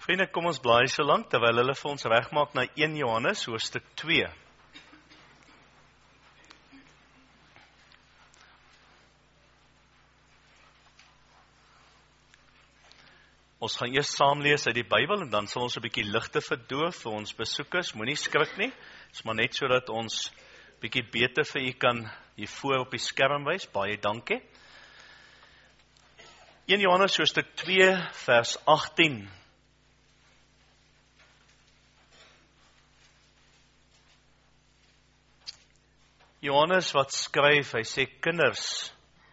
Vriende, kom ons blaai so lank, terwyl hulle vir ons regmaak na 1 Johannes, hoofstuk 2. Ons gaan eers saam lees uit die Bybel, en dan sal ons 'n bietjie ligte verdoof vir ons besoekers. Moenie skrik nie, dit is maar net sodat ons bietjie beter vir u kan hier voor op die skerm wys. Baie dankie. 1 Johannes, hoofstuk 2, vers 18. Johannes wat skryf, hy sê, kinders,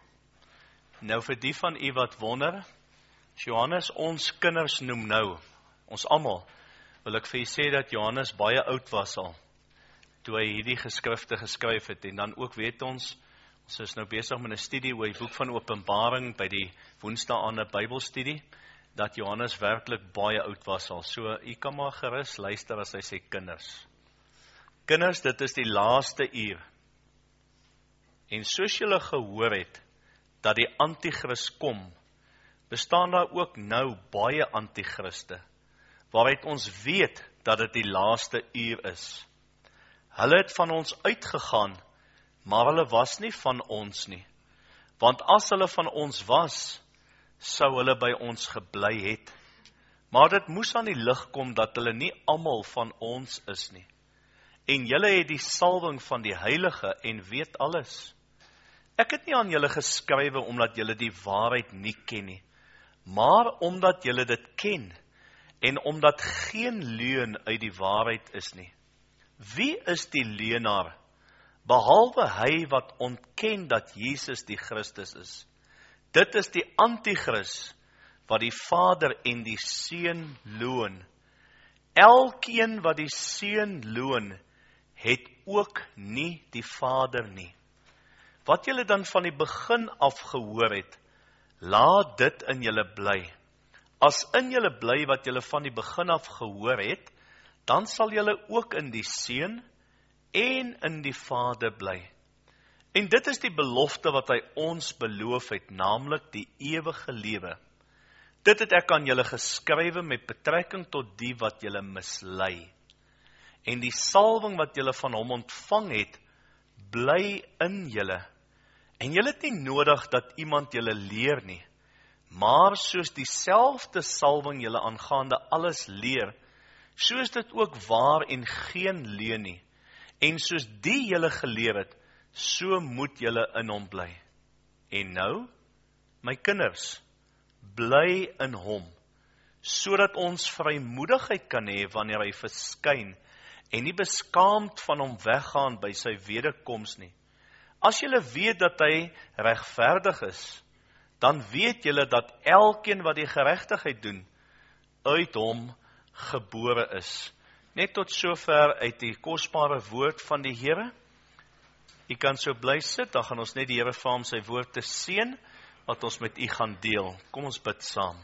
nou vir die van u wat wonder, as Johannes ons kinders noem nou, ons almal, wil ek vir u sê dat Johannes baie oud was al, toe hy hierdie geskrifte geskryf het, en dan ook weet ons is nou besig met 'n studie oor die boek van Openbaring, by die woensdaande Bybelstudie, dat Johannes werklik baie oud was al, so u kan maar gerus luister as hy sê kinders. Kinders, dit is die laaste uur. En soos julle gehoor het, dat die antichrist kom, bestaan daar ook nou baie antichriste, waaruit ons weet dat dit die laaste uur is. Hulle het van ons uitgegaan, maar hulle was nie van ons nie. Want as hulle van ons was, sou hulle by ons gebly het. Maar dit moes aan die lig kom dat hulle nie almal van ons is nie. En julle het die salwing van die Heilige en weet alles. Ek het nie aan julle geskrywe omdat julle die waarheid nie ken nie, maar omdat julle dit ken en omdat geen leuen uit die waarheid is nie. Wie is die leuenaar, behalwe hy wat ontken dat Jesus die Christus is? Dit is die antichrist wat die Vader en die Seun loon. Elkeen wat die Seun loon, het ook nie die Vader nie. Wat julle dan van die begin af gehoor het, laat dit in julle bly. As in julle bly wat julle van die begin af gehoor het, dan sal julle ook in die Seun en in die Vader bly. En dit is die belofte wat hy ons beloof het, naamlik die ewige lewe. Dit het ek aan julle geskrywe met betrekking tot die wat julle mislei. En die salwing wat julle van hom ontvang het, bly in julle. En julle het nie nodig dat iemand julle leer nie, maar soos dieselfde salwing julle aangaande alles leer, so is dit ook waar en geen leuen nie. En soos die julle geleer het, so moet julle in hom bly. En nou, my kinders, bly in hom, sodat ons vrymoedigheid kan hê wanneer hy verskyn, en nie beskaamd van hom weggaan by sy wederkoms nie. As julle weet dat hy regverdig is, dan weet julle dat elkeen wat die geregtigheid doen, uit hom gebore is. Net tot sover uit die kosbare woord van die Here. U kan so bly sit, dan gaan ons net die Here vir hom sy woord te seën, wat ons met u gaan deel. Kom ons bid saam.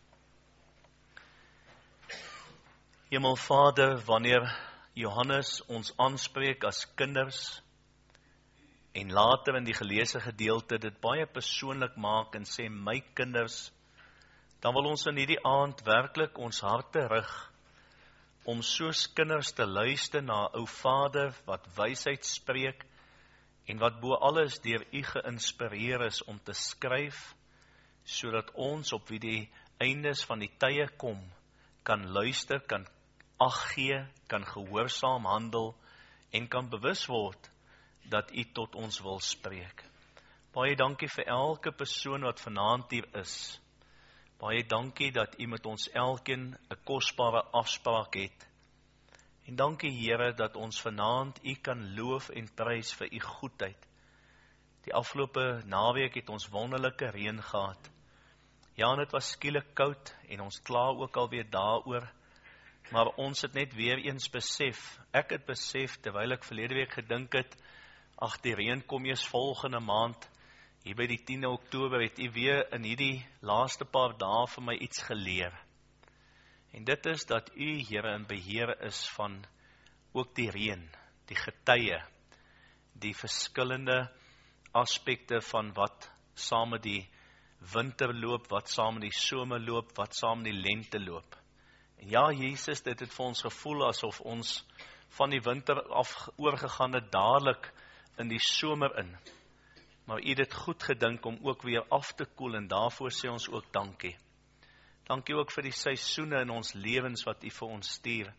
Hemelvader, wanneer Johannes ons aanspreek as kinders, en later in die geleesde gedeelte dit baie persoonlik maak en sê, my kinders, dan wil ons in hierdie aand werklik ons harte rig, om soos kinders te luister na ou Vader, wat wysheid spreek, en wat bo alles deur u geïnspireer is om te skryf, sodat ons op wie die eindes van die tye kom, kan luister, kan ag gee, kan gehoorsaam handel, en kan bewus word, dat u tot ons wil spreek. Baie dankie vir elke persoon wat vanaand hier is. Baie dankie dat u met ons elkeen 'n kosbare afspraak het. En dankie Here dat ons vanaand u kan loof en prys vir u goedheid. Die afgelope naweek het ons wonderlike reën gehad. Ja, dit was skielik koud en ons kla ook alweer daaroor. Maar ons het net weer eens besef, ek het besef, terwyl ek verlede week gedink het, ag, die reën kom eers volgende maand, hier by die 10 Oktober, het u weer in hierdie laaste paar dae vir my iets geleer. En dit is dat u, Here, in beheer is van ook die reën, die getye, die verskillende aspekte van wat saam met die winter loop, wat saam met die somer loop, wat saam met die lente loop. En ja, Jesus, dit het vir ons gevoel asof ons van die winter af oorgegaan het dadelik in die somer in. Maar u het dit goed gedink om ook weer af te koel en daarvoor sê ons ook dankie. Dankie ook vir die seisoene in ons lewens wat u vir ons stuur.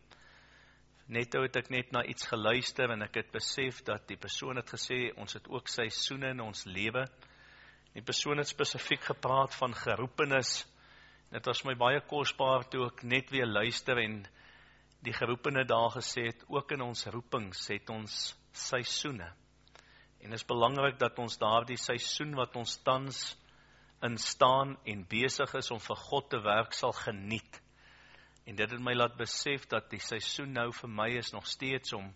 Net het ek net na iets geluister en ek het besef dat die persoon het gesê, ons het ook seisoene in ons lewe. Die persoon het spesifiek gepraat van geroepenis. Dit was my baie kosbaar toe ek net weer luister en die geroepene daar gesê het, ook in ons roepings het ons seisoene. En het is belangrik dat ons daardie seisoen wat ons tans in staan en besig is om vir God te werk sal geniet. En dit het my laat besef dat die seisoen nou vir my is nog steeds om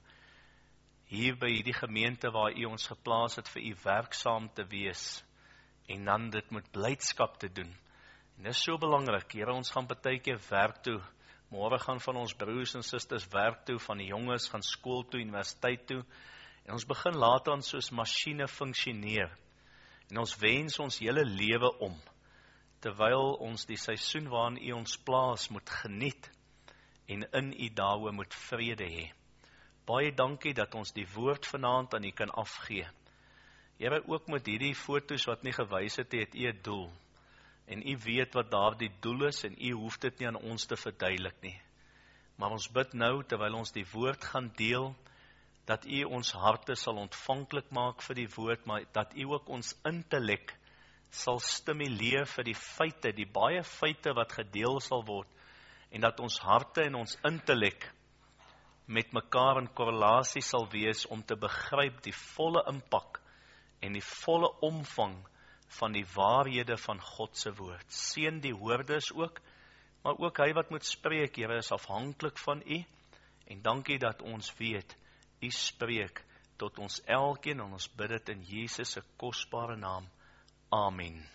hier by die gemeente waar u ons geplaas het vir u werksaam te wees en dan dit met blydskap te doen. En dit is so belangrik, Here, ons gaan partykeer werk toe, môre gaan van ons broers en susters werk toe, van die jonges gaan skool toe, universiteit toe, en ons begin later aan soos masjiene funksioneer, en ons wens ons hele lewe om, terwyl ons die seisoen waarin u ons plaas moet geniet, en in u daaroor moet vrede hê. Baie dankie dat ons die woord vanaand aan u kan afgee. Here, ook met hierdie foto's wat nie gewys het u 'n doel. En u weet wat daar die doel is en u hoef dit nie aan ons te verduidelik nie. Maar ons bid nou, terwyl ons die woord gaan deel, dat u ons harte sal ontvanklik maak vir die woord, maar dat u ook ons intellek sal stimuleer vir die feite, die baie feite wat gedeel sal word, en dat ons harte en ons intellek met mekaar in korrelasie sal wees om te begryp die volle impak en die volle omvang van die waarhede van God se woord. Seën die hoorders ook, maar ook hy wat moet spreek, Here, is afhanklik van u, en dankie dat ons weet, u spreek tot ons elkeen, en ons bid dit in Jesus se kosbare naam. Amen.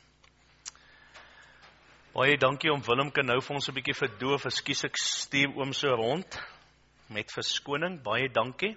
Baie dankie om Willem kan nou vir ons 'n bietjie verdoof, ekskuus ek stuur oom so rond, met verskoning, baie dankie.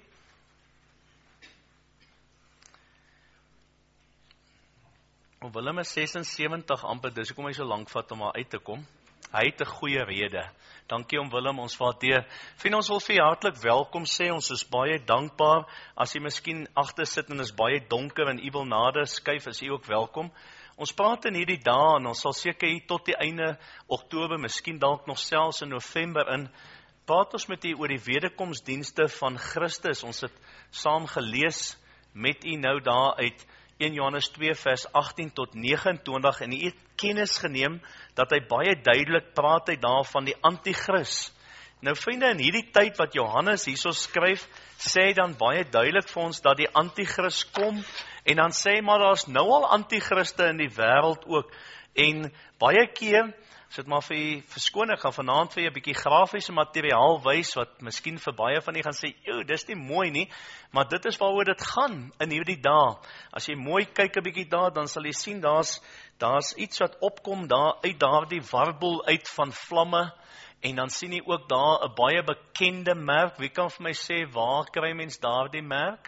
Willem is 76 amper, dis hoekom hy so lank vat om uit te kom. Hy het 'n goeie rede. Dankie om Willem, ons waardeer. Vriende, ons wil vir jou hartlik welkom sê, ons is baie dankbaar. As jy miskien agter sit en is baie donker en u wil nader skuif, is u ook welkom. Ons praat in hierdie dae en ons sal seker hier tot die einde Oktober, miskien dalk nog selfs in November in, praat ons met u oor die wederkomsdienste van Christus. Ons het saam gelees met u nou daar uit 1 Johannes 2 vers 18 tot 29 en u het kennis geneem dat hy baie duidelik praat hy daar van die antichrist. Nou vriende, in hierdie tyd wat Johannes hierso skryf, sê hy dan baie duidelik vir ons dat die antichrist kom, en dan sê hy maar daar's nou al antichriste in die wêreld ook, en baie keer, as dit maar vir u verskoon, ek gaan vanaand vir u 'n bietjie grafiese materiaal wys, wat miskien vir baie van u gaan sê, "Joe, dis nie mooi nie," maar dit is waaroor dit gaan in hierdie dae. As jy mooi kyk 'n bietjie daar, dan sal jy sien, daar's iets wat opkom daar uit daardie warbel uit van vlamme, en dan sien jy ook daar 'n baie bekende merk. Wie kan vir my sê, waar kry mens daardie merk?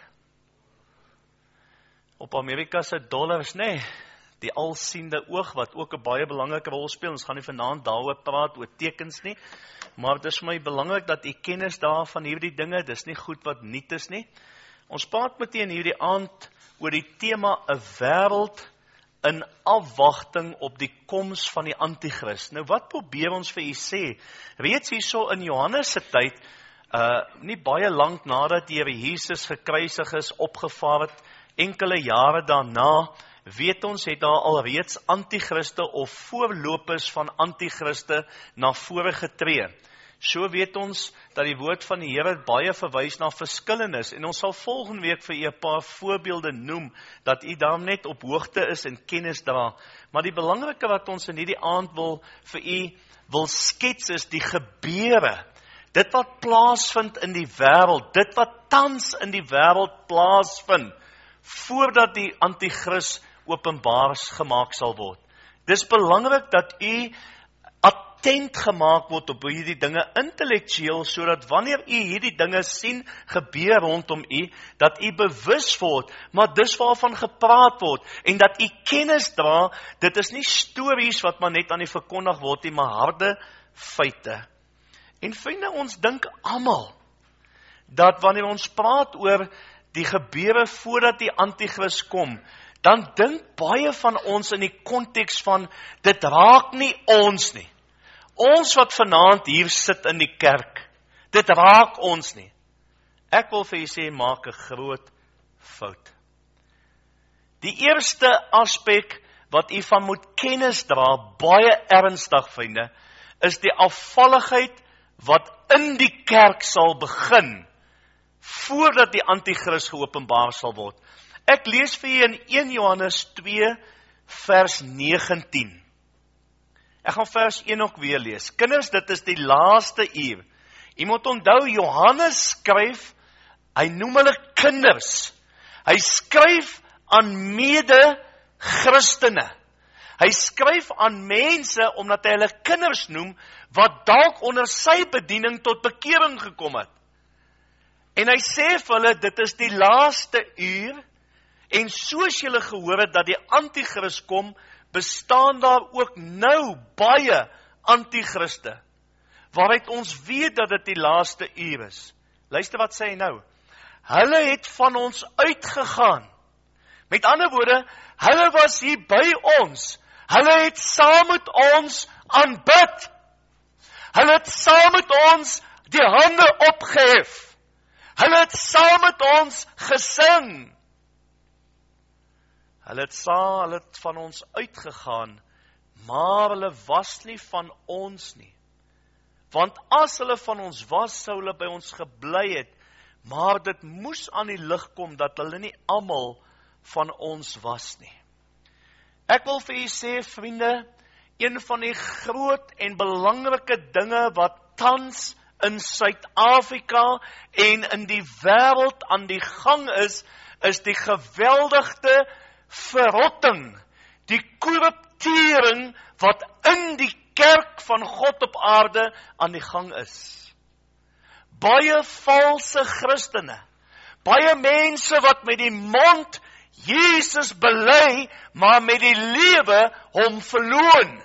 Op Amerika se dollars, nee. Die alsiende oog, wat ook 'n baie belangrike rol speel. Ons gaan nie vanaand daaroor praat, oor tekens nie, maar dit is vir my belangrik dat u kennis daar van hierdie dinge, dis nie goed wat nuut is nie. Ons praat meteen hierdie aand oor die tema 'n wêreld in afwagting op die koms van die antichrist. Nou wat probeer ons vir u sê? Reeds hierso in Johannes se tyd, nie baie lank nadat die Here Jesus gekruisig is, opgevaar het, enkele jare daarna, weet ons, het daar alreeds antichriste of voorlopers van antichriste na vore getree. So weet ons dat die woord van die Here baie verwys na verskillenis, en ons sal volgende week vir u 'n paar voorbeelde noem, dat u daar net op hoogte is en kennis dra. Maar die belangrike wat ons in hierdie aand vir u wil skets is die gebeure, dit wat plaasvind in die wêreld, dit wat tans in die wêreld plaasvind, voordat die antichrist openbaar gemaak sal word. Dis belangrik dat u attent gemaak word op hierdie dinge intellektueel, sodat wanneer u hierdie dinge sien gebeur rondom u, dat u bewus word, maar dis waarvan gepraat word, en dat u kennis dra, dit is nie stories wat maar net aan u verkondig word nie, maar harde feite. En vriende, ons dink almal, dat wanneer ons praat oor die gebeure voordat die Antichrist kom, dan dink baie van ons in die konteks van, dit raak nie ons nie. Ons wat vanaand hier sit in die kerk, dit raak ons nie. Ek wil vir julle sê, maak 'n groot fout. Die eerste aspek wat u van moet kennis dra, baie ernstig, vriende, is die afvalligheid wat in die kerk sal begin, voordat die Antichrist geopenbaar sal word. Ek lees vir julle in 1 Johannes 2, vers 19. Ek gaan vers 1 ook weer lees. Kinders, dit is die laaste uur. Jy moet onthou, Johannes skryf, hy noem hulle kinders. Hy skryf aan mede-Christene. Hy skryf aan mense, omdat hy hulle kinders noem, wat dalk onder sy bediening tot bekering gekom het. En hy sê vir hulle, dit is die laaste uur, en soos julle gehoor het, dat die Antichrist kom, bestaan daar ook nou baie Antichriste, waaruit ons weet dat dit die laaste uur is. Luister wat sê hy nou. Hulle het van ons uitgegaan. Met ander woorde, hulle was hier by ons. Hulle het saam met ons aanbid. Hulle het saam met ons die hande opgehef. Hulle het saam met ons gesing. Hulle het van ons uitgegaan, maar hulle was nie van ons nie. Want as hulle van ons was, sou hulle by ons gebly het, maar dit moes aan die lig kom, dat hulle nie almal van ons was nie. Ek wil vir julle sê, vriende, een van die groot en belangrike dinge wat tans in Suid-Afrika en in die wêreld aan die gang is die geweldige verrotting, die korruptering wat in die kerk van God op aarde aan die gang is. Baie valse Christene, baie mense wat met die mond Jesus bely, maar met die lewe hom verloon.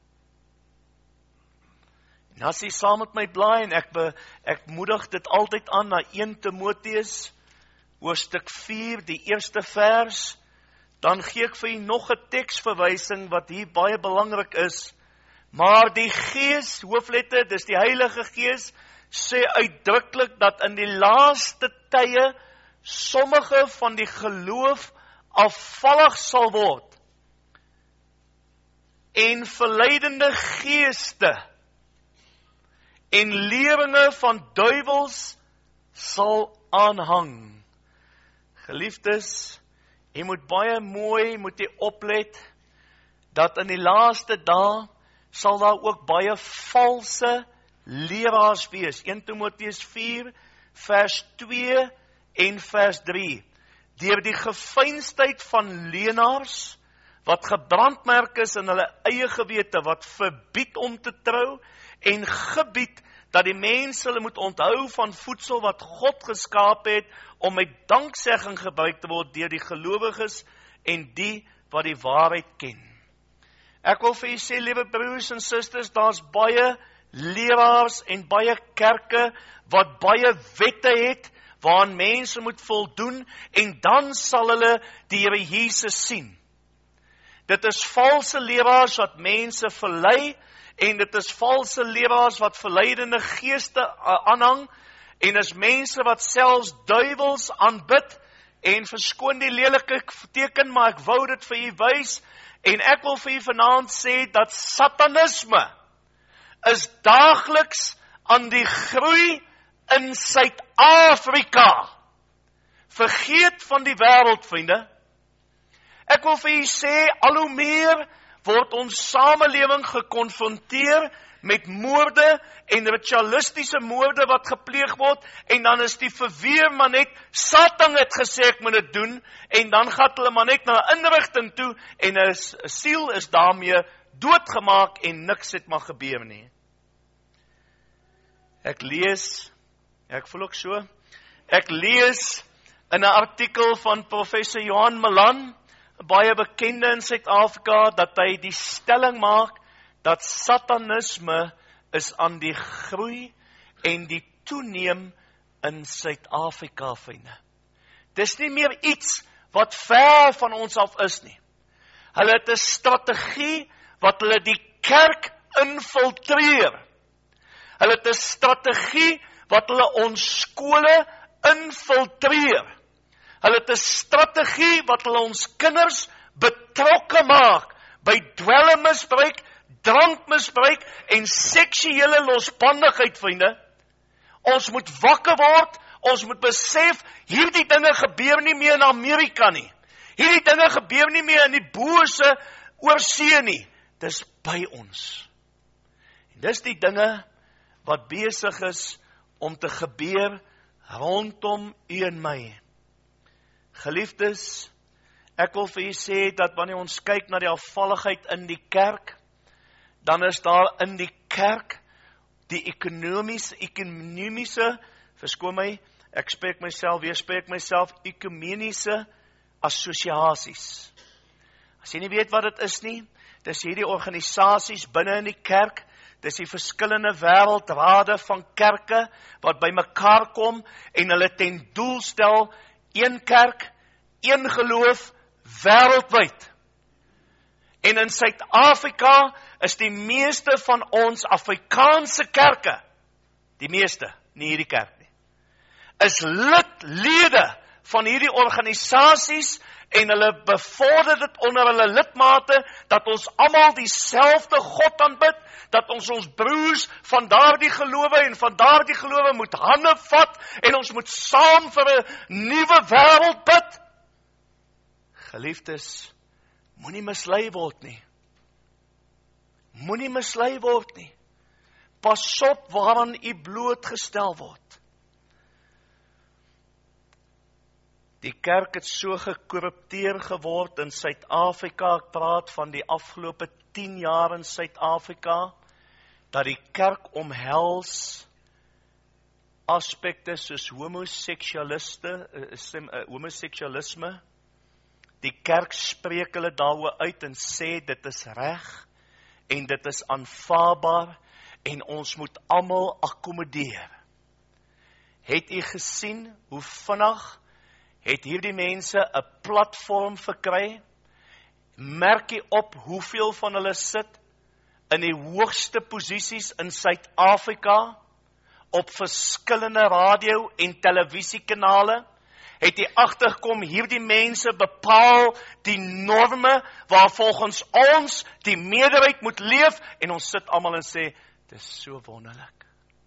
En as jy saam met my blaai, en ek moedig dit altyd aan na 1 Timoteus, hoofstuk 4, die eerste vers, dan gee ek vir jy nog 'n teksverwysing wat hier baie belangrik is. Maar die Gees, hoofletter, dis die Heilige Gees, sê uitdruklik dat in die laaste tye sommige van die geloof afvallig sal word en verleidende geeste en leringe van duiwels sal aanhang. Geliefdes, jy moet baie mooi oplet, dat in die laaste dae sal daar ook baie valse leraars wees. 1 Timoteus 4, vers 2 en vers 3. Deur die gefeinstheid van leenaars, wat gebrandmerk is in hulle eie gewete, wat verbied om te trou, en gebied dat die mense hulle moet onthou van voedsel wat God geskaap het, om met danksegging gebruik te word deur die gelowiges en die wat die waarheid ken. Ek wil vir julle sê, liewe broers en susters, daar's baie leraars en baie kerke wat baie wette het, waaraan mense moet voldoen, en dan sal hulle die Here Jesus sien. Dit is valse leraars wat mense verlei, en dit is valse leraars wat verleidende geeste aanhang, en is mense wat selfs duiwels aanbid, en verskoon die lelike teken, maar ek wou dit vir u wys, en ek wil vir u vanaand sê, dat satanisme is daagliks aan die groei in Suid-Afrika. Vergeet van die wêreld, vriende. Ek wil vir u sê, al hoe meer word ons samelewing gekonfronteer met moorde en ritualistiese moorde wat gepleeg word, en dan is die verweer maar net, Satan het gesê ek moet dit doen, en dan gaan hulle maar net na 'n inrigting toe, en 'n siel is daarmee doodgemaak, en niks het maar gebeur nie. Ek lees in 'n artikel van professor Johan Malan, baie bekende in Suid-Afrika, dat hy die stelling maak, dat satanisme is aan die groei, en die toeneem in Suid-Afrika, vriende. Dis nie meer iets wat ver van ons af is nie. Hulle het 'n strategie wat hulle die kerk infiltreer. Hulle het 'n strategie wat hulle ons skole infiltreer. Hulle het 'n strategie wat hulle ons kinders betrokke maak by dwelmmisbruik, drankmisbruik en seksuele losbandigheid, vriende. Ons moet wakker word, ons moet besef, hierdie dinge gebeur nie meer in Amerika nie. Hierdie dinge gebeur nie meer in die bose oorsee nie. Dis by ons. En dis die dinge wat besig is om te gebeur rondom u en my. Geliefdes, ek wil vir u sê dat wanneer ons kyk na die afvalligheid in die kerk, dan is daar in die kerk die ekonomiese, verskoon my, weerspreek myself, ekumeniese assosiasies. As jy nie weet wat dit is nie, dis hierdie organisasies binne in die kerk, dis die verskillende wêreldrade van kerke, wat by mekaar kom, en hulle ten doel stel, een kerk, een geloof, wêreldwyd. En in Suid-Afrika is die meeste van ons Afrikaanse kerke, die meeste, nie hierdie kerk nie, is lede van hierdie organisasies, en hulle bevorder dit onder hulle lidmate, dat ons almal dieselfde God aanbid, dat ons broers van daardie gelowe en van daardie gelowe moet hande vat, en ons moet saam vir 'n nuwe wêreld bid. Geliefdes, moenie mislei word nie. Moenie mislei word nie. Pas op waaraan u blootgestel word. Die kerk het so gekorrupteer geword in Suid-Afrika, ek praat van die afgelope 10 jaar in Suid-Afrika, dat die kerk omhels aspekte soos homoseksualisme. Die kerk spreek hulle daaroor uit en sê dit is reg en dit is aanvaarbaar en ons moet almal akkommodeer. Het u gesien hoe vinnig het hierdie mense 'n platform verkry? Merk u op hoeveel van hulle sit in die hoogste posisies in Suid-Afrika op verskillende radio en televisiekanale? Het jy agtergekom, hierdie mense bepaal die norme waar volgens ons die meerderheid moet leef, en ons sit almal en sê, dit is so wonderlik.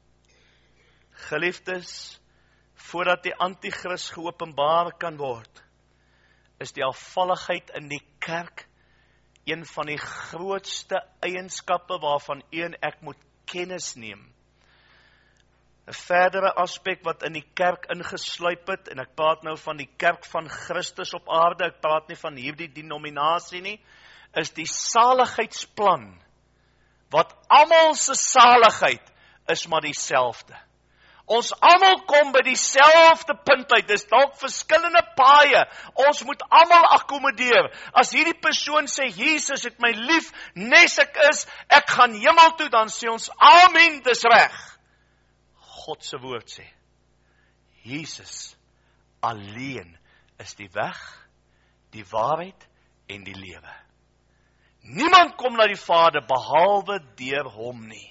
Geliefdes, voordat die antichrist geopenbaar kan word, is die afvalligheid in die kerk een van die grootste eienskappe waarvan u en ek moet kennis neem. 'n verdere aspek wat in die kerk ingesluip het, en ek praat nou van die kerk van Christus op aarde, ek praat nie van hierdie denominasie nie, is die saligheidsplan, wat almal se saligheid is maar dieselfde. Ons almal kom by dieselfde punt uit, dis dalk verskillende paaie, ons moet almal akkommodeer. As hierdie persoon sê, Jesus het my lief, nes ek is, ek gaan hemel toe, dan sê ons, amen, dis reg. God se woord sê, Jesus alleen is die weg, die waarheid en die lewe. Niemand kom na die Vader behalwe deur hom nie.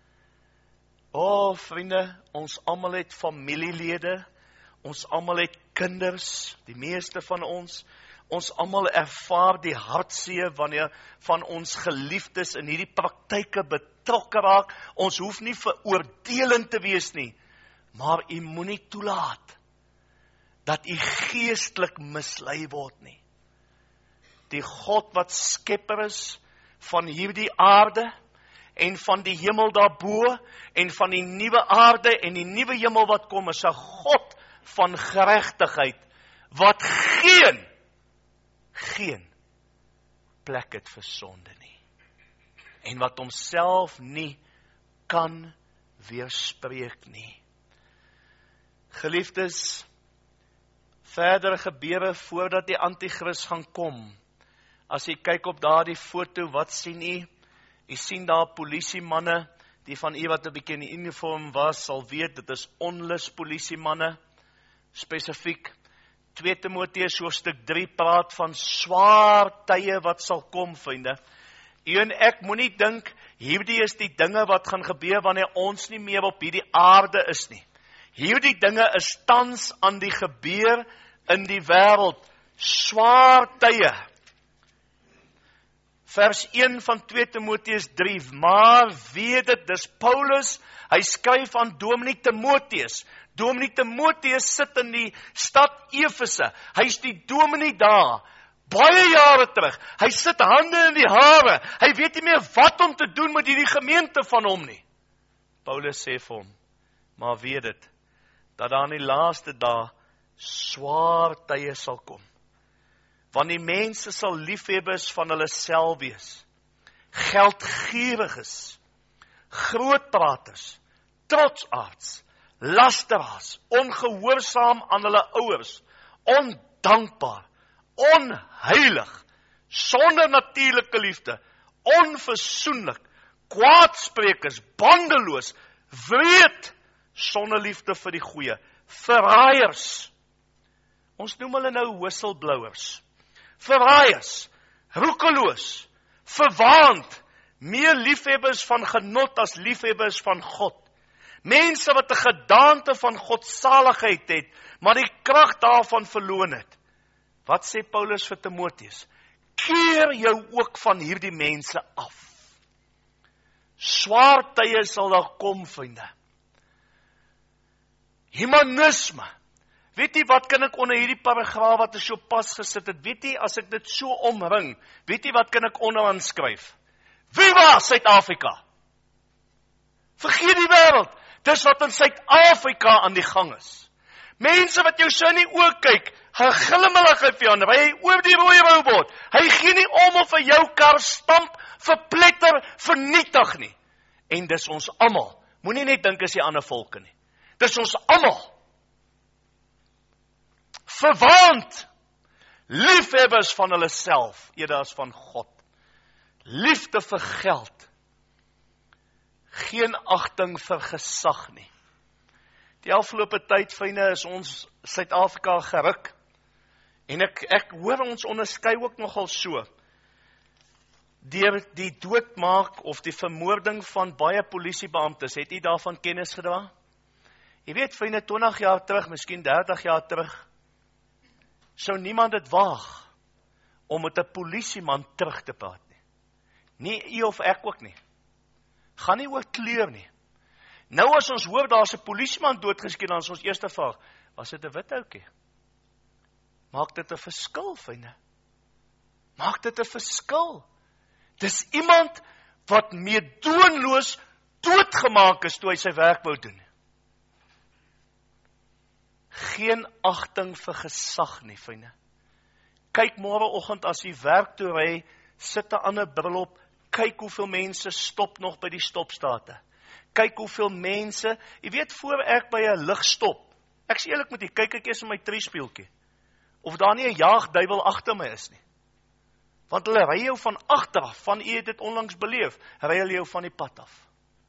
Vriende, ons almal het familielede, ons almal het kinders, die meeste van ons almal ervaar die hartseer wanneer van ons geliefdes in hierdie praktyke betrokke raak. Ons hoef nie veroordelend te wees nie, maar u moenie toelaat dat u geestelik mislei word nie. Die God wat skepper is van hierdie aarde en van die hemel daarbo en van die nuwe aarde en die nuwe hemel wat kom, is 'n God van geregtigheid wat geen plek het vir sonde nie. En wat homself nie kan weerspreek nie. Geliefdes, verdere gebeure voordat die antichrist gaan kom. As jy kyk op daardie foto, wat sien u? U sien daar polisiemanne Die van u wat 'n bietjie in die uniform was, sal weet, dit is onlus polisiemanne, spesifiek. 2 Timoteus hoofstuk 3 praat van swaar tye wat sal kom, vriende. U en ek moenie dink, hierdie is die dinge wat gaan gebeur wanneer ons nie meer op hierdie aarde is nie. Hierdie dinge is tans aan die gebeur in die wêreld. Swaar tye. Vers 1 van 2 Timoteus 3, maar weet dit, dis Paulus, hy skryf aan Dominee Timoteus. Dominee Timoteus sit in die stad Efese, hy is die dominee daar, baie jare terug, hy sit hande in die hare, hy weet nie meer wat om te doen met hierdie gemeente van hom nie. Paulus sê vir hom, maar weet dit, dat daar in die laaste dae swaar tye sal kom. Want die mense sal liefhebbers van hulle self wees, geldgieriges, grootpraters, trotsaards, lasteraars, ongehoorsaam aan hulle ouers, ondankbaar, onheilig, sonder natuurlike liefde, onversoenlik, kwaadsprekers, bandeloos, wreed, sonder liefde vir die goeie, verraaiers. Ons noem hulle nou whistleblowers. Verraaiers, roekeloos, verwaand, meer liefhebbers van genot as liefhebbers van God. Mense wat 'n gedaante van godsaligheid het, maar die krag daarvan verloon het. Wat sê Paulus vir Timoteus? Keer jou ook van hierdie mense af. Swaar tye sal daar kom, vriende. Humanisme. Weet jy wat kan ek onder hierdie paragraaf wat ek so pas gesit het? Weet jy, as ek dit so omring, weet jy wat kan ek onderaan skryf? Viva Suid-Afrika! Vergeet die wêreld. Dis wat in Suid-Afrika aan die gang is. Mense wat jou so in die oë kyk, hy glimlag vir jou, ry hy oor die rooi robot. Hy gee nie om vir jou kar stamp, verpletter, vernietig nie. En dis ons almal. Moenie net dink as die ander volke nie. Dis ons almal. Verwaand, liefhebbers van hulle self, eerder as van God. Liefde vir geld. Geen agting vir gesag nie. Die afgelope tyd, vriende, is ons Suid-Afrika geruk. En ek hoor ons onderskei ook nogal so. Deur die doodmaak of die vermoording van baie polisiebeamptes, het u daarvan kennis gedra? Jy weet, vriende, 20 jaar terug, miskien 30 jaar terug, sou niemand dit waag om met 'n polisieman terug te praat nie. Nie u of ek ook nie. Gaan nie oor kleur nie. Nou as ons hoor daar's 'n polisieman doodgeskiet, dan is ons eerste vraag, was dit 'n wit ouetjie? Maak dit 'n verskil, vriende? Maak dit 'n verskil? Dis iemand wat meedoenloos doodgemaak is toe hy sy werk wou doen. Geen agting vir gesag nie, vriende. Kyk môreoggend as jy werk toe ry, sit 'n ander bril op, kyk hoeveel mense stop nog by die stopstate. Kyk hoeveel mense, jy weet, voor ek by 'n ligstop, ek sê eerlik met jy, kyk ek eers in my triespieeltjie, of daar nie 'n jaagduiwel agter my is nie. Want hulle ry jou van agter af, van u het dit onlangs beleef, ry hulle jou van die pad af.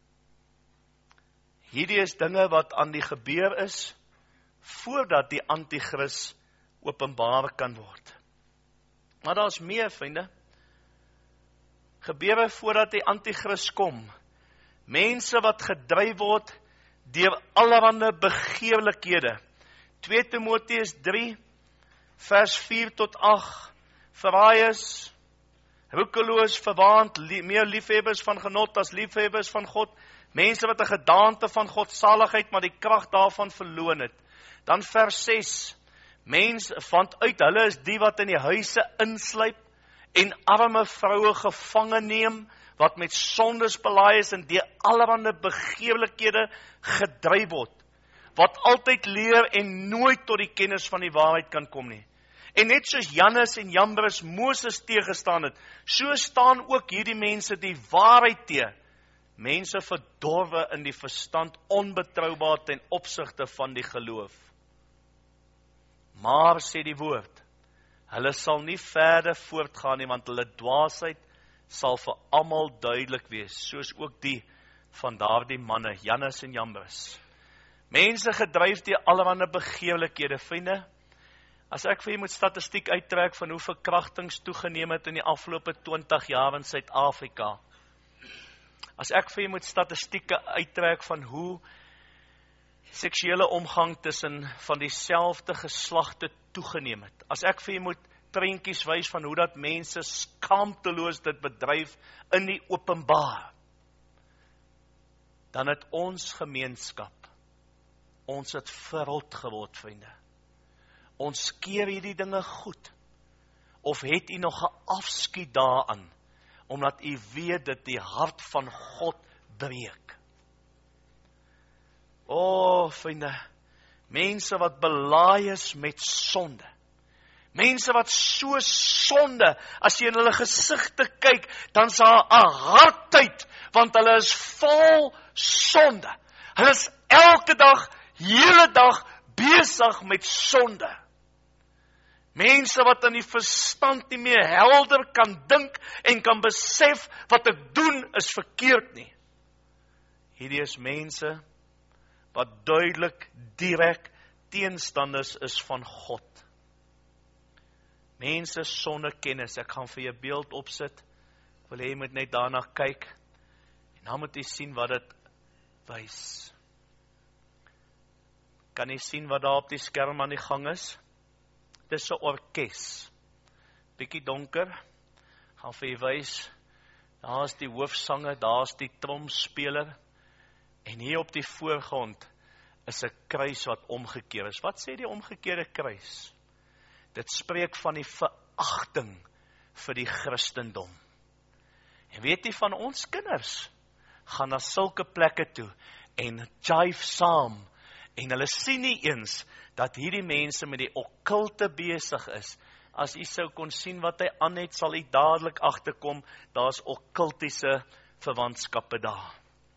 Hierdie is dinge wat aan die gebeur is, voordat die anti-kris openbaar kan word. Maar daar is meer, vriende. Gebeure voordat die anti-kris kom. Mense wat gedryf word deur allerlei begeerlikhede. 2 Timoteus 3, vers 4 tot 8. Verraaiers, roekeloos, verwaand, meer liefhebbers van genot as liefhebbers van God. Mense wat 'n gedaante van godsaligheid, maar die krag daarvan verloon het. Dan vers 6, mense van uit hulle is die wat in die huise insluip en arme vroue gevange neem, wat met sondes belaai is en deur allerlei begeerlikhede gedryf word, wat altyd leer en nooit tot die kennis van die waarheid kan kom nie. En net soos Jannes en Jambres Moses teëgestaan het, so staan ook hierdie mense die waarheid teë. Mense verdorwe in die verstand, onbetroubaar ten opsigte van die geloof. Maar, sê die woord, hulle sal nie verder voortgaan nie, want hulle dwaasheid sal vir almal duidelik wees, soos ook die van daardie manne, Jannes en Jambres. Mense gedryf deur allerlei begeerlikhede, vriende. As ek vir julle moet statistiek uittrek van hoe verkrachtings toegeneem het in die afgelope 20 jaar in Suid-Afrika. As ek vir julle moet statistieke uittrek van hoe seksuele omgang tussen van dieselfde geslagte toegeneem het. As ek vir julle moet prentjies wys van hoe dat mense skaamteloos dit bedryf in die openbaar, dan het ons gemeenskap, ons het verrot geword, vriende. Ons keer hierdie dinge goed, of het u nog 'n afskie daaraan, omdat u weet dat die hart van God breek. O, vriende, mense wat belaai is met sonde, mense wat so sonde, as jy in hulle gesigte kyk, dan is daar 'n hardheid, want hulle is vol sonde. Hulle is elke dag, hele dag besig met sonde. Mense wat in die verstand nie meer helder kan dink en kan besef wat ek doen is verkeerd nie. Hierdie is mense wat duidelik, direk teenstanders is van God. Mense sonder kennis. Ek gaan vir jou 'n beeld opsit. Ek wil hê jy moet net daarna kyk. En dan moet jy sien wat dit wys. Kan jy sien wat daar op die skerm aan die gang is? Dis 'n orkes. Bietjie donker. Gaan vir jou wys. Daar is die hoofsanger, daar is die tromspeler. En hier op die voorgrond is 'n kruis wat omgekeer is. Wat sê die omgekeerde kruis? Dit spreek van die veragting vir die Christendom. En weet jy, van ons kinders gaan na sulke plekke toe en jive saam. En hulle sien nie eens dat hierdie mense met die okkulte besig is. As jy sou kon sien wat hy aan het, sal jy dadelik agterkom, daar's okkultiese verwantskappe daar.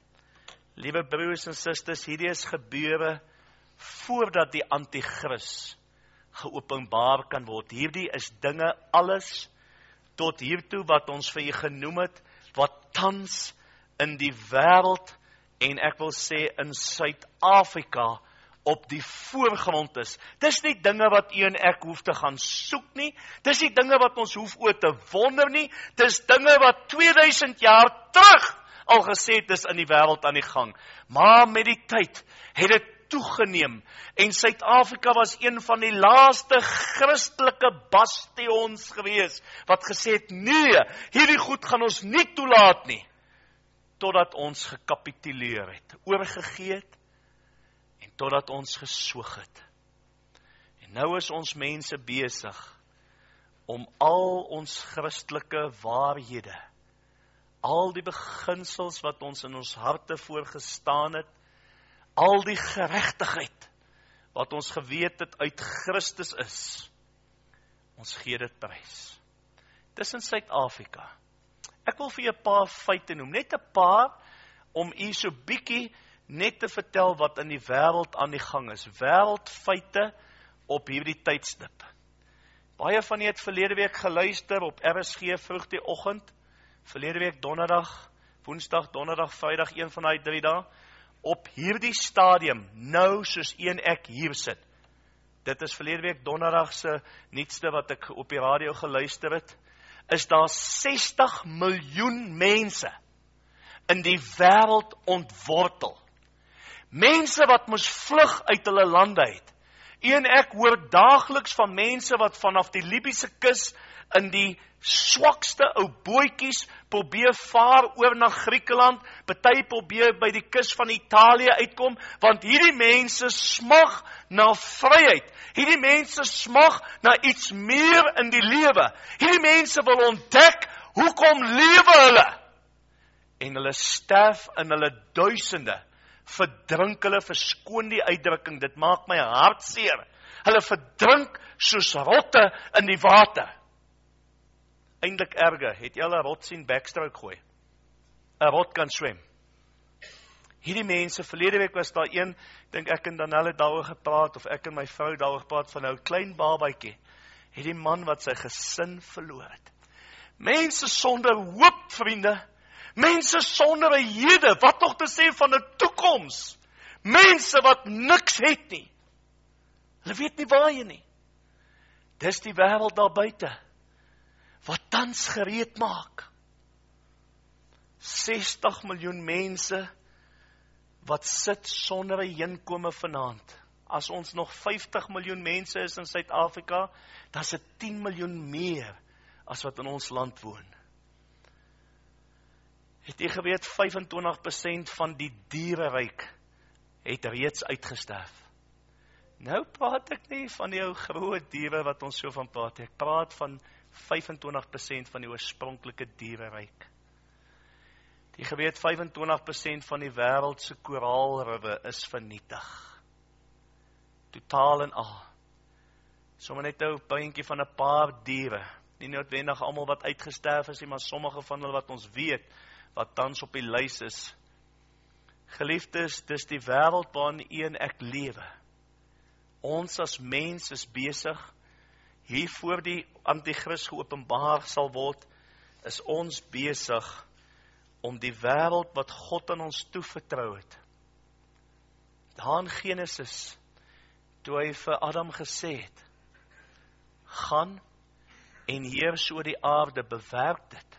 Liewe broers en susters, hierdie is gebeure voordat die anti-kris geopenbaar kan word. Hierdie is dinge alles tot hiertoe wat ons vir julle genoem het, wat tans in die wêreld en ek wil sê in Suid-Afrika op die voorgrond is. Dis nie dinge wat u en ek hoef te gaan soek nie. Dis nie dinge wat ons hoef oor te wonder nie. Dis dinge wat 2000 jaar terug al gesê het is in die wêreld aan die gang. Maar met die tyd het dit toegeneem en Suid-Afrika was een van die laaste Christelike bastions gewees wat gesê het, nee, hierdie goed gaan ons nie toelaat nie, totdat ons gekapituleer het, oorgegee het en totdat ons gesoog het. En nou is ons mense besig om al ons Christelike waarhede, al die beginsels wat ons in ons harte voorgestaan het, al die geregtigheid wat ons geweet het uit Christus is, ons gee dit prys. Dis in Suid-Afrika. Ek wil vir 'n paar feite noem, net 'n paar, om u so bietjie net te vertel wat in die wêreld aan die gang is. Wêreldfeite op hierdie tydstip. Baie van julle het verlede week geluister op RSG vroeg die oggend, verlede week donderdag, woensdag, donderdag, vrydag, een van daai 3 dae, op hierdie stadium, nou soos ek hier sit. Dit is verlede week donderdag se nuutste wat ek op die radio geluister het, is daar 60 miljoen mense in die wêreld ontwortel. Mense wat moes vlug uit hulle lande uit. Ek hoor daagliks van mense wat vanaf die Libiese kus in die swakste ou bootjies probeer vaar oor na Griekeland, party probeer by die kus van Italië uitkom, want hierdie mense smag na vryheid. Hierdie mense smag na iets meer in die lewe. Hierdie mense wil ontdek, hoekom lewe hulle? En hulle sterf in hulle duisende, verdrink hulle, verskoon die uitdrukking, dit maak my hartseer. Hulle verdrink soos rotte in die water. Eintlik erger, het jy al 'n rot sien backstroke gooi? 'n Rot kan swem. Hierdie mense, verlede week was daar een, dink ek en Danelle het daaroor gepraat, of ek en my vrou daaroor gepraat, van 'n klein babatjie, het die man wat sy gesin verloor het. Mense sonder hoop, vriende. Mense sonder 'n hede, wat nog te sê van 'n toekoms. Mense wat niks het nie. Hulle weet nie waarheen nie. Dis die wêreld daar buite, wat tans gereed maak. 60 miljoen mense, wat sit sonder 'n heenkome vanaand. As ons nog 50 miljoen mense is in Suid-Afrika, dan is dit 10 miljoen meer, as wat in ons land woon. Het jy geweet, 25% van die diereryk, het reeds uitgesterf. Nou praat ek nie van die ou groot diere wat ons so van praat. Ek praat van 25% van die oorspronklike diereryk. Jy geweet, 25% van die wêreld se koraalriwe is vernietig. Totaal en al. Sommige net 'n puntjie van 'n paar diere. Nie noodwendig almal wat uitgesterf is, maar sommige van hulle wat ons weet, wat tans op die lys is. Geliefdes, dis die wêreld waarin u en ek lewe. Ons as mens is besig, hier voor die anti-kris geopenbaar sal word, is ons besig om die wêreld wat God aan ons toevertrou het. Daar in Genesis, toe hy vir Adam gesê het, gaan en heers oor die aarde, bewerk dit.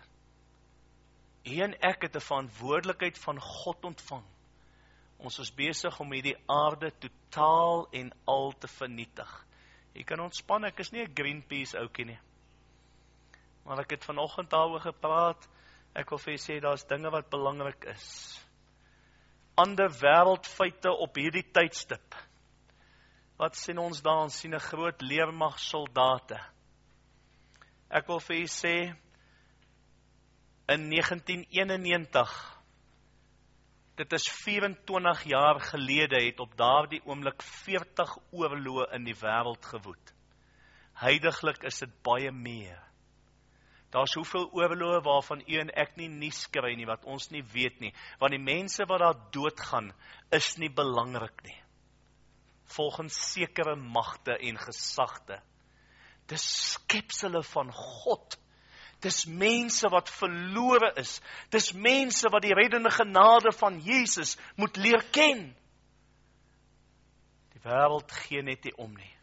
U en ek het 'n verantwoordelikheid van God ontvang. Ons is besig om hierdie aarde totaal en al te vernietig. Jy kan ontspan, ek is nie 'n Greenpeace oukie nie. Maar ek het vanoggend daaroor gepraat, ek wil vir jy sê, daar's dinge wat belangrik is. Ander wêreldfeite op hierdie tydstip. Wat sien ons daar? Ons sien 'n groot leermag soldate. Ek wil vir jy sê, in 1991, dit is 24 jaar gelede, het op daardie oomblik 40 oorloë in die wêreld gewoed. Huidiglik is dit baie meer. Daar's hoeveel oorloë waarvan u en ek nie nuus kry nie, wat ons nie weet nie, want die mense wat daar doodgaan, is nie belangrik nie. Volgens sekere magte en gesagte. Dis skepsele van God. Dis mense wat verlore is. Dis mense wat die reddende genade van Jesus moet leer ken. Die wêreld gee net nie om nie.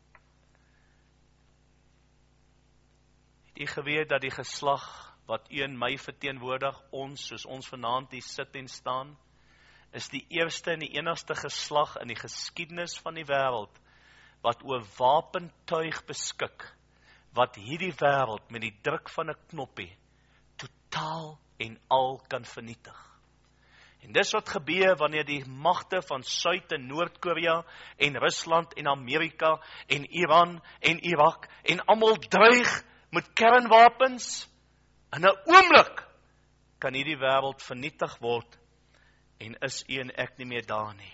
Het u geweet dat die geslag wat u en my verteenwoordig, ons, soos ons vanaand hier sit en staan, is die eerste en die enigste geslag in die geskiedenis van die wêreld, wat oor wapentuig beskik, wat hierdie wêreld met die druk van 'n knoppie totaal en al kan vernietig. En dis wat gebeur wanneer die magte van Suid- en Noord-Korea en Rusland en Amerika en Iran en Irak en almal dreig met kernwapens. In 'n oomblik kan hierdie wêreld vernietig word en is u en ek nie meer daar nie.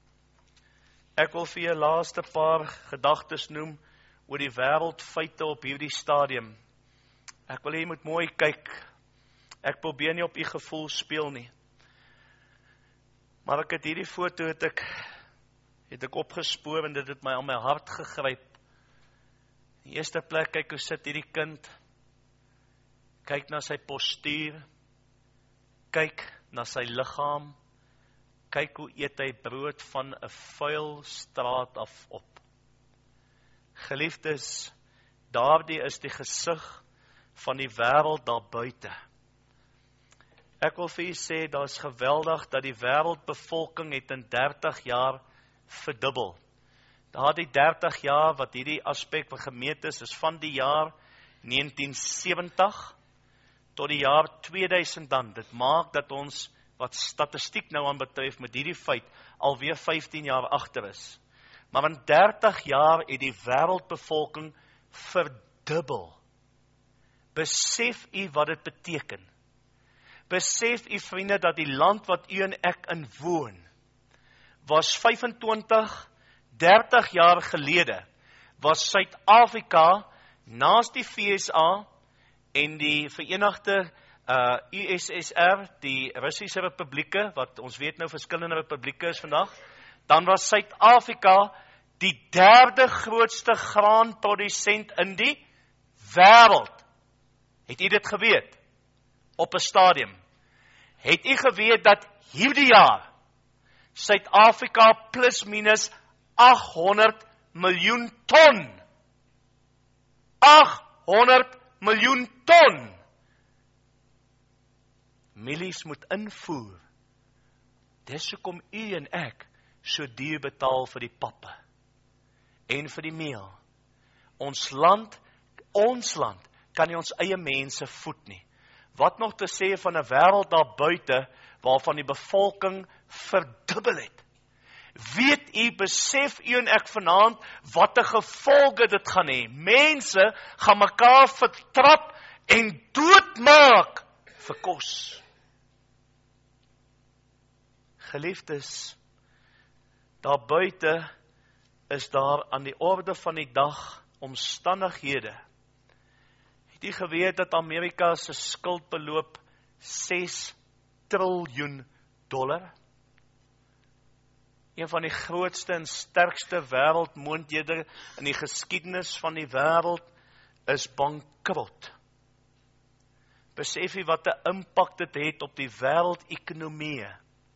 Ek wil vir julle laaste paar gedagtes noem oor die wêreldfeite op hierdie stadium. Ek wil hê jy moet mooi kyk. Ek probeer nie op u gevoel speel nie. Maar ek het hierdie foto het ek opgespoor en dit het my aan my hart gegryp. In die eerste plek, kyk hoe sit hierdie kind. Kyk na sy postuur. Kyk na sy liggaam. Kyk hoe eet hy brood van 'n vuil straat af op. Geliefdes, daardie is die gesig van die wêreld daar buite. Ek wil vir u sê, daar is geweldig dat die wêreldbevolking het in 30 jaar verdubbel. Daardie 30 jaar wat hierdie aspek gemeet is van die jaar 1970 tot die jaar 2000 dan. Dit maak dat ons, wat statistiek nou aan betref met hierdie feit, alweer 15 jaar agter is. Maar in 30 jaar het die wêreldbevolking verdubbel. Besef u wat dit beteken? Besef u vriende dat die land wat u en ek in woon, was 25, 30 jaar gelede, was Suid-Afrika naast die VSA en die Verenigde USSR, die Russiese Republieke, wat ons weet nou verskillende republieke is vandag, dan was Suid-Afrika die 3de grootste graanprodusent in die wêreld. Het u dit geweet? Op 'n stadium. Het u geweet dat hierdie jaar Suid-Afrika plus minus 800 miljoen ton 800 miljoen ton mielies moet invoer. Dis hoekom u en ek so duur betaal vir die pappe en vir die meel. Ons land kan nie ons eie mense voed nie. Wat nog te sê van 'n wêreld daar buite waarvan die bevolking verdubbel het. Besef u en ek vanaand wat 'n gevolge dit gaan hê. Mense gaan mekaar vertrap en doodmaak vir kos. Geliefdes, daar buite is daar aan die orde van die dag omstandighede. Het u geweet dat Amerika se skuld beloop $6 triljoen? Een van die grootste en sterkste wêreldmoondhede in die geskiedenis van die wêreld is bankrot. Besef u wat 'n impak dit het op die wêreldekonomie?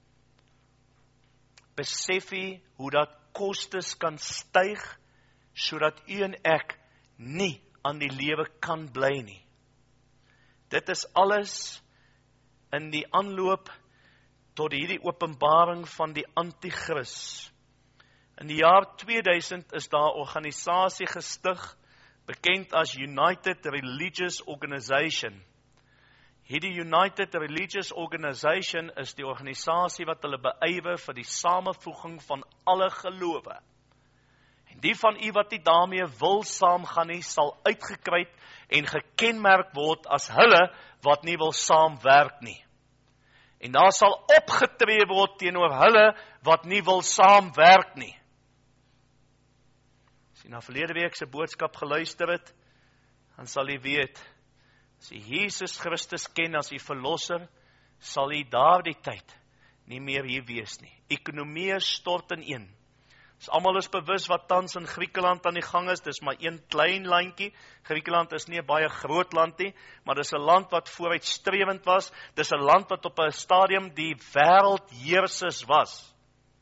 Besef u hoe dat kostes kan styg sodat u en ek nie aan die lewe kan bly nie. Dit is alles in die aanloop tot hierdie openbaring van die Antichrist. In die jaar 2000 is daar 'n organisasie gestig, bekend as United Religious Organization. Hierdie United Religious Organization is die organisasie wat hulle beywer vir die samevoeging van alle gelowe. En die van u wat nie daarmee wil saamgaan nie, sal uitgekruid en gekenmerk word as hulle wat nie wil saamwerk nie. En daar sal opgetree word teenoor hulle wat nie wil saamwerk nie. As jy na verlede week se boodskap geluister het, dan sal jy weet, as jy Jesus Christus ken as die verlosser, sal jy daardie tyd nie meer hier wees nie. Ekonomie stort ineen. Ons almal is bewus wat tans in Griekeland aan die gang is, dis maar een klein landjie. Griekeland is nie 'n baie groot land nie, maar dis 'n land wat vooruitstrewend was, dis 'n land wat op 'n stadium die wêreldheersers was.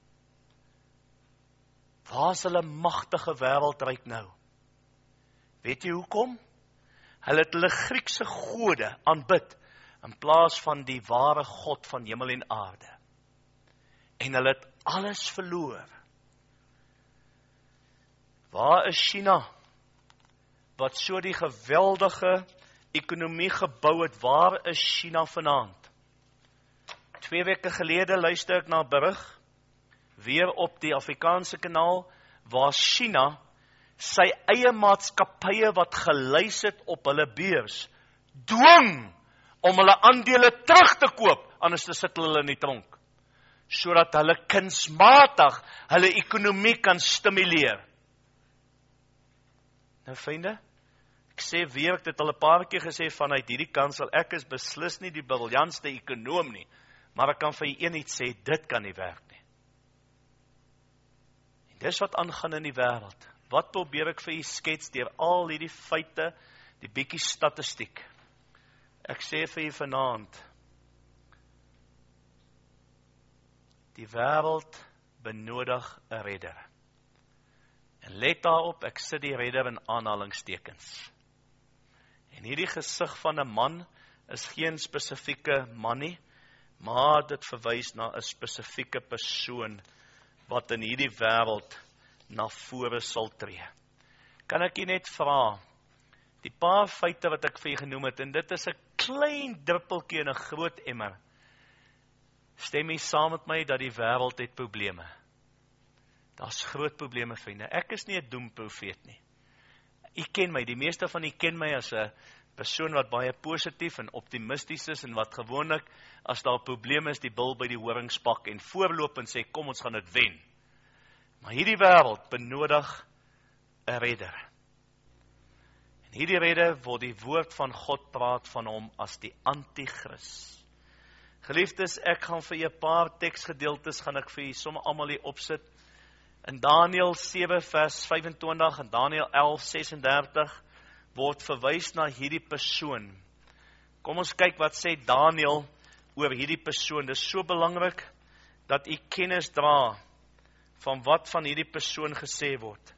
Waar is hulle magtige wêreldryk nou? Weet jy hoekom? Hulle het hulle Griekse gode aanbid, in plaas van die ware God van hemel en aarde. En hulle het alles verloor. Waar is China, wat so die geweldige ekonomie gebou het? Waar is China vanaand? 2 weke gelede luister ek na 'n berig, weer op die Afrikaanse kanaal, waar China sy eie maatskappye wat gelys het op hulle beurs, dwing om hulle aandele terug te koop, anders sit hulle in die tronk, sodat hulle kunsmatig hulle ekonomie kan stimuleer. Nou vriende, ek sê weer, ek het al 'n paar keer gesê vanuit hierdie kansel, ek is beslis nie die briljantste ekonoom nie, maar ek kan vir julle een iets sê, dit kan nie werk nie. En dis wat aangaan in die wêreld. Wat probeer ek vir julle skets deur al hierdie feite, die bietjie statistiek? Ek sê vir julle vanaand, die wêreld benodig 'n redder. En let daarop, ek sit die redder in aanhalingstekens. En hierdie gesig van 'n man is geen spesifieke man nie, maar dit verwys na 'n spesifieke persoon wat in hierdie wêreld na vore sal tree. Kan ek jy net vra, die paar feite wat ek vir jy genoem het, en dit is 'n klein druppeltjie in 'n groot emmer, stem jy saam met my dat die wêreld het probleme? Daar's groot probleme, vriende. Ek is nie 'n doemprofeet nie. U ken my, die meeste van u ken my as 'n persoon wat baie positief en optimisties is, en wat gewoonlik, as daar probleme is, die bil by die horings pak en voorloop en sê, kom ons gaan dit wen. Maar hierdie wêreld benodig 'n redder. En hierdie redder word die woord van God praat van hom as die Antichrist. Geliefdes, ek gaan vir julle 'n paar teksgedeeltes gaan ek vir julle sommer almal hier opsit. In Daniël 7 vers 25 en Daniël 11 36 word verwys na hierdie persoon. Kom ons kyk wat sê Daniël oor hierdie persoon. Dit is so belangrik dat u kennis dra van wat van hierdie persoon gesê word.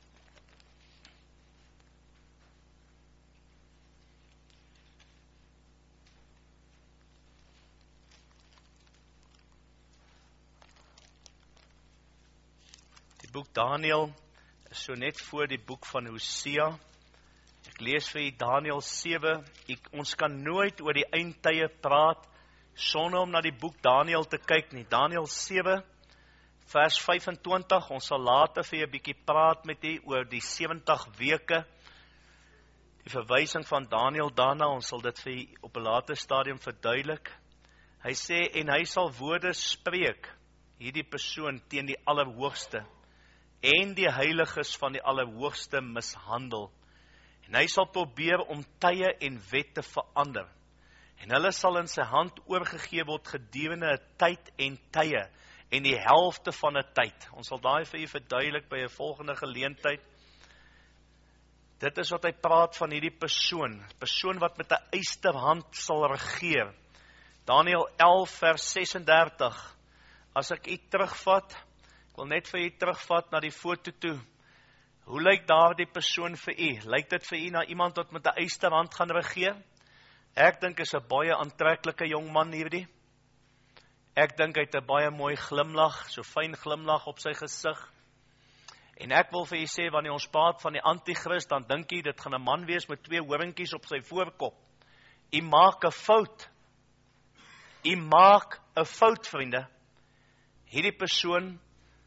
Die boek Daniël is so net voor die boek van Hosea. Ek lees vir u Daniël 7. Ons kan nooit oor die eindtye praat sonder om na die boek Daniël te kyk nie. Daniël 7 vers 25. Ons sal later vir 'n bietjie praat met u oor die 70 weke. Die verwysing van Daniël daarna, ons sal dit vir u op 'n later stadium verduidelik. Hy sê, en hy sal woorde spreek, hierdie persoon teen die Allerhoogste en die heiliges van die Allerhoogste mishandel. En hy sal probeer om tye en wette verander. En hulle sal in sy hand oorgegee word gedurende 'n tyd en tye en die helfte van 'n tyd. Ons sal daai vir u verduidelik by 'n volgende geleentheid. Dit is wat hy praat van hierdie persoon wat met 'n ysterhand sal regeer. Daniël 11 vers 36. As ek u terugvat, ek wil net vir u terugvat na die foto toe. Hoe lyk daardie persoon vir u? Lyk dit vir u na iemand wat met 'n ysterhand gaan regeer? Ek dink is 'n baie aantreklike jong man hierdie. Ek dink hy het 'n baie mooi glimlag, so fyn glimlag op sy gesig. En ek wil vir u sê, wanneer ons praat van die antichrist, dan dink jy, dit gaan 'n man wees met 2 horingkies op sy voorkop. U maak 'n fout. U maak 'n fout, vriende. Hierdie persoon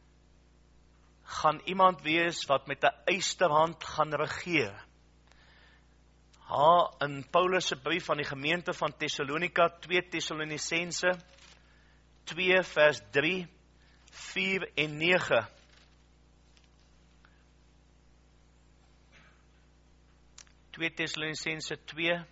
gaan iemand wees wat met 'n ysterhand gaan regeer. In Paulus se brief aan die gemeente van Thessalonika, 2 Tessalonisense 2 vers 3, 4 en 9. Tessalonisense 2.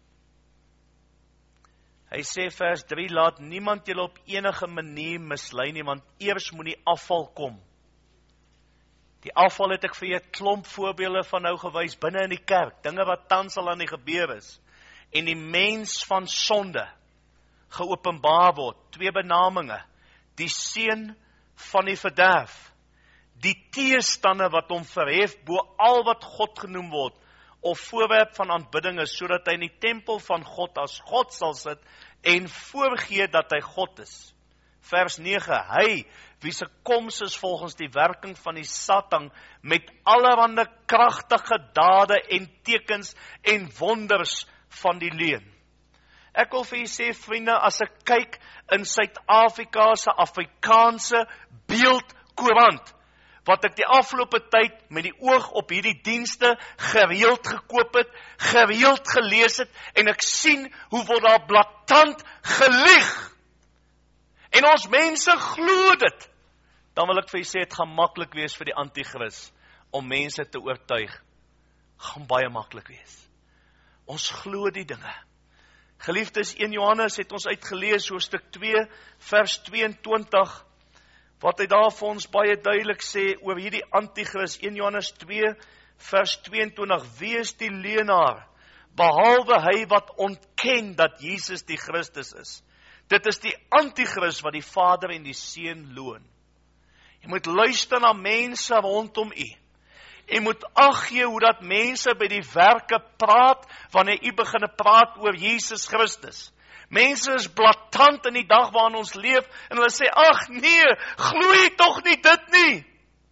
Hy sê vers 3, laat niemand julle op enige manier mislei nie, want eers moet die afval kom. Die afval het ek vir julle 'n klomp voorbeelde van nou gewys binne in die kerk, dinge wat tans al aan die gebeur is. En die mens van sonde geopenbaar word, 2 benaminge, die seun van die verderf, die teestander wat hom verhef bo al wat God genoem word, of voorwerp van aanbidding is, sodat hy in die tempel van God as God sal sit, en voorgee dat hy God is. Vers 9, hy, wie se koms is volgens die werking van die Satan, met allerhande kragtige dade en tekens en wonders van die leuen. Ek wil vir u sê, vriende, as ek kyk in Suid-Afrika se Afrikaanse beeldkoerant, wat ek die afgelope tyd met die oog op hierdie dienste gereeld gekoop het, gereeld gelees het, en ek sien hoe word daar blaatant gelieg. En ons mense glo dit. Dan wil ek vir u sê, het gaan maklik wees vir die antichrist om mense te oortuig. Gaan baie maklik wees. Ons glo die dinge. Geliefdes, 1 Johannes het ons uitgelees, hoofstuk 2, vers 22, wat hy daar vir ons baie duidelik sê oor hierdie antichrist. 1 Johannes 2, vers 22, wie is die leienaar, behalwe hy wat ontken dat Jesus die Christus is. Dit is die antichrist wat die Vader en die Seun loon. Jy moet luister na mense rondom u. Jy moet ag gee hoe dat mense by die werke praat, wanneer u begin praat oor Jesus Christus. Mense is blaatant in die dag waarin ons leef, en hulle sê, ag nee, glo jy tog nie dit nie.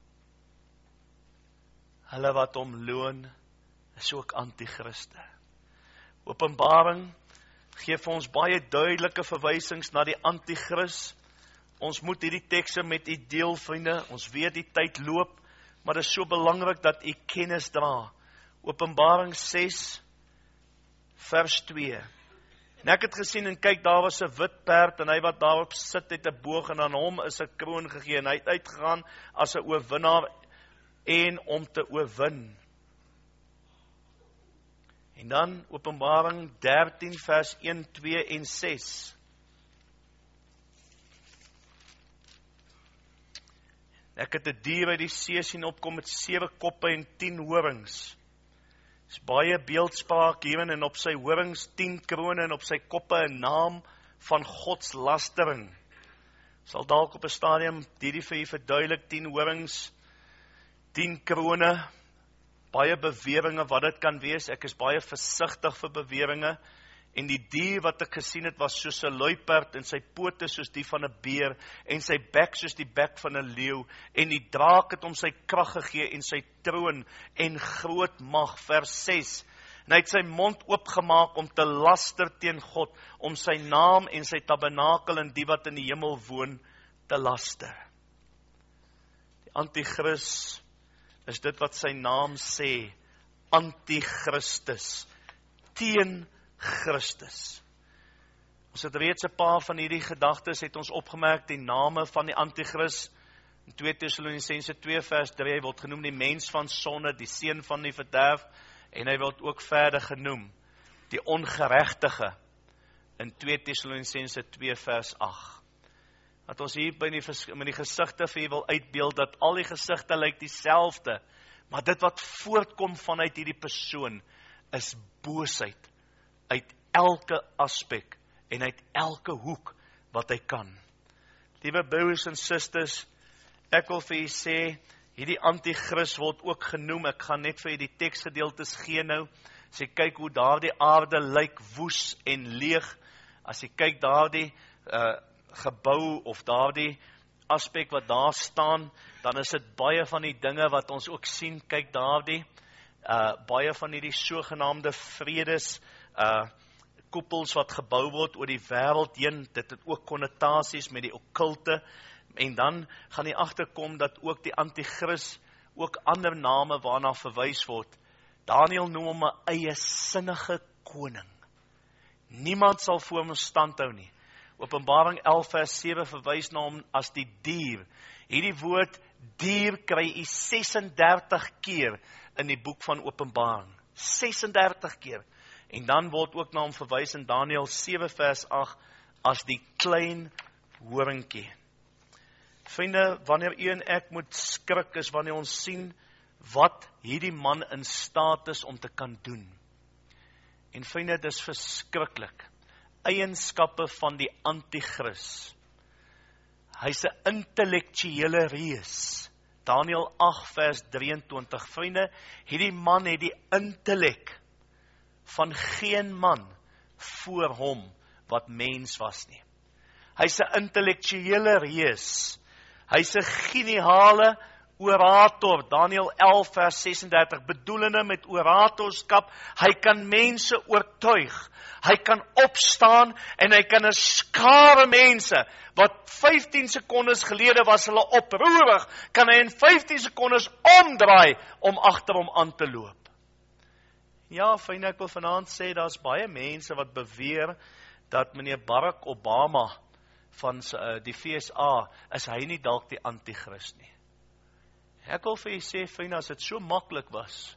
Hulle wat hom loon, is ook antichriste. Openbaring gee vir ons baie duidelike verwysings na die antichrist. Ons moet hierdie tekste met u deel, vriende. Ons weet die tyd loop, maar dit is so belangrik dat u kennis dra. Openbaring 6, vers 2. En ek het gesien en kyk, daar was 'n wit perd, en hy wat daarop sit het 'n boog, en aan hom is 'n kroon gegee, en hy het uitgegaan as 'n oorwinnaar en om te oorwin. En dan Openbaring 13 vers 1, 2 en 6. Ek het 'n dier uit die see sien opkom met 7 koppe en 10 horings. Dis baie beeldspraak hierin, en op sy horings 10 krone en op sy koppe 'n naam van godslastering. Sal dalk op 'n stadium hierdie vir u verduidelik, 10 horings, 10 krone, baie beweringe wat dit kan wees. Ek is baie versigtig vir beweringe. En die dier wat ek gesien het was soos 'n luiperd en sy pote soos die van 'n beer en sy bek soos die bek van 'n leeu en die draak het hom sy krag gegee en sy troon en groot mag. Vers 6. En hy het sy mond oopgemaak om te laster teen God, om sy naam en sy tabernakel en die wat in die hemel woon te laster. Die Antichrist is dit wat sy naam sê, Antichristus, teen Christus. Ons het reeds 'n paar van hierdie gedagtes het ons opgemerk, die name van die Antichrist. In 2 Tessalonisense 2 vers 3 word genoem die mens van sonde, die seun van die verderf, en hy word ook verder genoem die ongeregtige in 2 Tessalonisense 2 vers 8. Dat ons hier met die gesigte vir u wil uitbeeld, dat al die gesigte lyk dieselfde, maar dit wat voortkom vanuit hierdie persoon is boosheid uit elke aspek en uit elke hoek wat hy kan. Liewe broers en susters, ek wil vir u sê, hierdie Antichrist word ook genoem, ek gaan net vir u die teksgedeeltes gee nou, as jy kyk hoe daardie aarde lyk, woes en leeg, as jy kyk daardie gebou of daardie aspek wat daar staan, dan is dit baie van die dinge wat ons ook sien, kyk daardie, baie van hierdie sogenaamde vredes, koepels wat gebou word oor die wêreld heen, dit het ook konnotasies met die okkulte, en dan gaan jy agterkom dat ook die Antichrist ook ander name waarna verwys word. Daniël noem hom 'n eie sinnige koning. Niemand sal voor hom stand hou nie. Openbaring 11 vers 7 verwys na hom as die dier. Hierdie woord dier kry u 36 keer in die boek van Openbaring. 36 keer. En dan word ook na hom verwys in Daniël 7 vers 8 as die klein horingkie. Vriende, wanneer u en ek moet skrik is wanneer ons sien wat hierdie man in staat is om te kan doen. En vriende, dis verskriklik. Eienskappe van die Antichrist. Hy's 'n intellektuele reus. Daniël 8 vers 23. Vriende, hierdie man het die intellek van geen man voor hom wat mens was nie. Hy's 'n intellektuele reus. Hy's 'n geniale orator. Daniël 11 vers 36, bedoelende met oratorskap, hy kan mense oortuig. Hy kan opstaan en hy kan 'n skare mense wat 15 sekondes gelede was hulle oproerig, kan hy in 15 sekondes omdraai om agter hom aan te loop. Ja, fyn, ek wil vanaand sê, daar's baie mense wat beweer dat meneer Barack Obama van die VSA, is hy nie dalk die Antichrist nie. Ek wil vir u sê, fyn, as dit so maklik was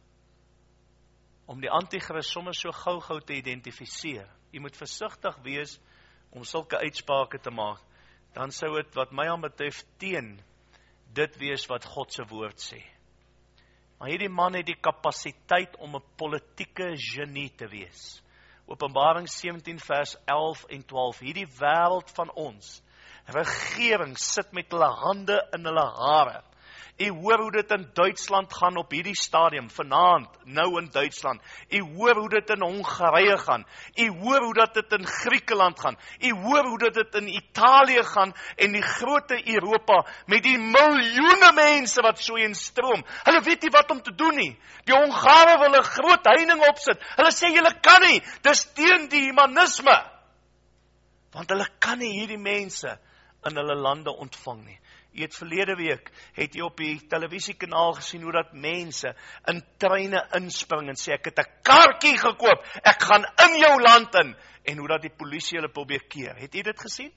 om die Antichrist sommer so gou te identifiseer, u moet versigtig wees om sulke uitsprake te maak, dan sou dit wat my aan betref teen dit wees wat God se woord sê. Maar hierdie man het die kapasiteit om 'n politieke genie te wees. Openbaring 17 vers 11 en 12, hierdie wêreld van ons, regering sit met hulle hande in hulle hare. U hoor hoe dit in Duitsland gaan op hierdie stadium, vanaand, nou in Duitsland. U hoor hoe dit in Hongarije gaan. U hoor hoe dit in Griekeland gaan. U hoor hoe dit in Italië gaan en die grote Europa met die miljoene mense wat so instroom. Hulle weet nie wat om te doen nie. Die Hongare wil 'n groot heining opsit. Hulle sê julle kan nie, dis teen die humanisme. Want hulle kan nie hierdie mense in hulle lande ontvang nie. Jy het verlede week, het jy op die televisiekanaal gesien hoe dat mense in treine inspring en sê, ek het 'n kaartjie gekoop, ek gaan in jou land in, en hoe dat die polisie hulle probeer keer. Het jy dit gesien?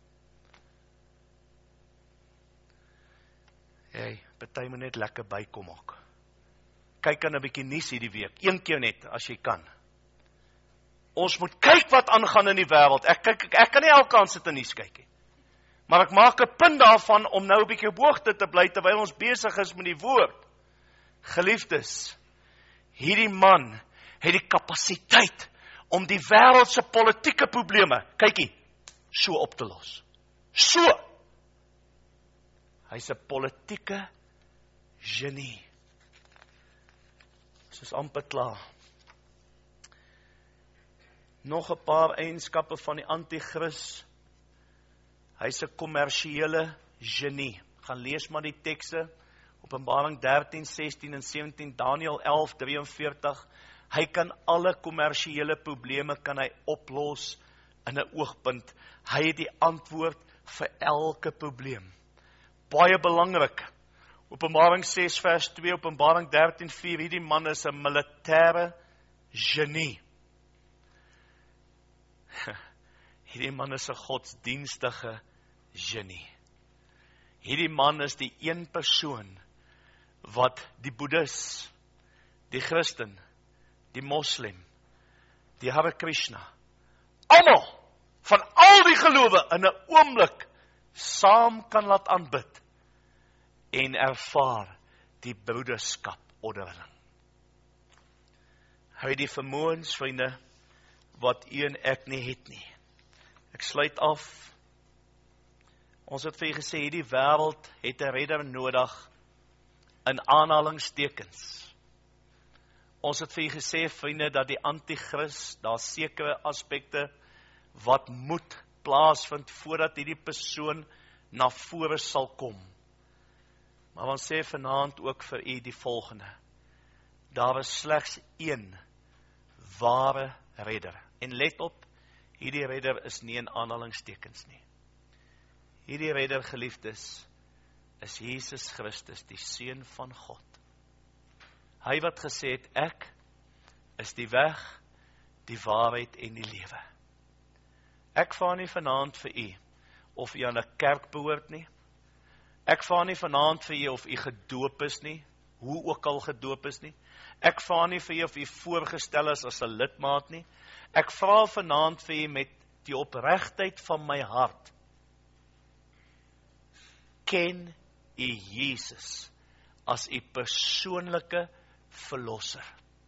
Hey, party moet net lekker bykom ook. Kyk aan 'n bietjie nuus hierdie week, een keer net, as jy kan. Ons moet kyk wat aangaan in die wêreld. Ek kan nie elke aand sit en nuus kyk nie. Maar ek maak 'n punt daarvan om nou 'n bietjie op hoogte te bly terwyl ons besig is met die woord. Geliefdes, hierdie man het die kapasiteit om die wêreldse politieke probleme, kykie, so op te los. So! Hy's 'n politieke genie. Soos amper klaar. Nog 'n paar eienskappe van die anti-kris. Hy's 'n kommersiële genie. Gaan lees maar die tekste. Openbaring 13, 16 en 17, Daniël 11, 43. Hy kan alle kommersiële probleme kan hy oplos in 'n oogpunt. Hy het die antwoord vir elke probleem. Baie belangrik. Openbaring 6 vers 2, Openbaring 13 4, hierdie man is 'n militêre genie. Hierdie man is 'n godsdienstige genie. Hierdie man is die een persoon wat die Boeddhis, die Christen, die Moslem, die Hare Krishna, almal van al die gelowe in 'n oomblik saam kan laat aanbid en ervaar die broederskap onderling. Hy het die vermoëns, vriende, wat u en ek nie het nie. Ek sluit af. Ons het vir u gesê, hierdie wêreld het 'n redder nodig, in aanhalingstekens. Ons het vir u gesê, vriende, dat die anti-kris, daar sekere aspekte wat moet plaasvind voordat hierdie persoon na vore sal kom. Maar ons sê vanaand ook vir u die volgende. Daar is slegs een ware redder. En let op, hierdie redder is nie in aanhalingstekens nie. Hierdie redder, geliefdes, is Jesus Christus, die Seun van God. Hy wat gesê het, ek is die weg, die waarheid en die lewe. Ek vra nie vanaand vir u, of u aan 'n kerk behoort nie. Ek vra nie vanaand vir u of u gedoop is nie, hoe ook al gedoop is nie. Ek vra nie vir u of u voorgestel is as 'n lidmaat nie. Ek vra vanaand vir u met die opregtheid van my hart. Ken u Jesus as u persoonlike verlosser?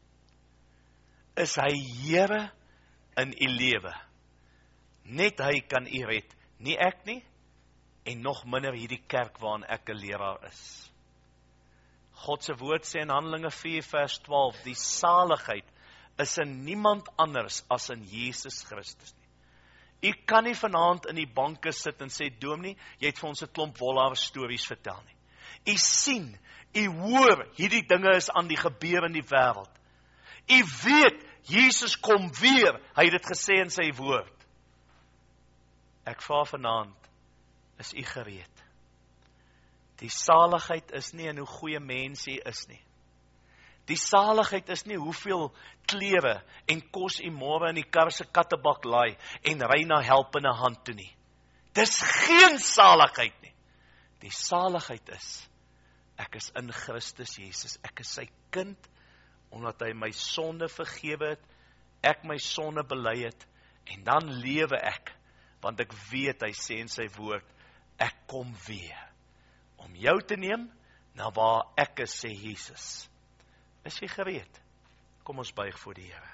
Is hy Here in u lewe? Net hy kan u red, nie ek nie, en nog minder hierdie kerk waarin ek 'n leraar is. God se woord sê in Handelinge 4 vers 12, die saligheid is in niemand anders as in Jesus Christus nie. U kan nie vanaand in die banke sit en sê, Dominee, jy het vir ons 'n klomp wolhare stories vertel nie. U sien, u hoor, hierdie dinge is aan die gebeur in die wêreld. U weet, Jesus kom weer, hy het dit gesê in sy woord. Ek vra vanaand, is u gereed? Die saligheid is nie in hoe goeie mens u is nie. Die saligheid is nie hoeveel klere en kos u môre in die kar se kattebak laai en ry na helpende hand toe nie. Dis geen saligheid nie. Die saligheid is, ek is in Christus Jesus, ek is sy kind, omdat hy my sonde vergewe het, ek my sonde bely het, en dan lewe ek, want ek weet, hy sê in sy woord, ek kom weer, om jou te neem, na waar ek is, sê Jesus. Is jy gereed? Kom ons buig voor die Here.